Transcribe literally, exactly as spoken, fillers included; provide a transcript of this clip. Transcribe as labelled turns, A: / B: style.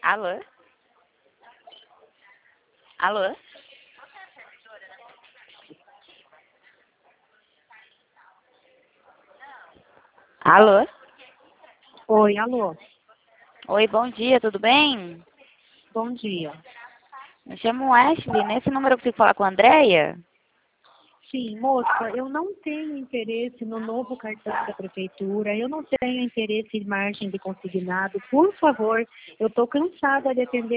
A: Alô? Alô? Alô?
B: Oi, alô.
A: Oi, bom dia, tudo bem?
B: Bom dia.
A: Me chamo Ashley. Nesse número eu consigo falar com a Andréia?
B: Sim, moça, eu não tenho interesse no novo cartão da prefeitura, eu não tenho interesse em margem de consignado. Por favor, eu estou cansada de atender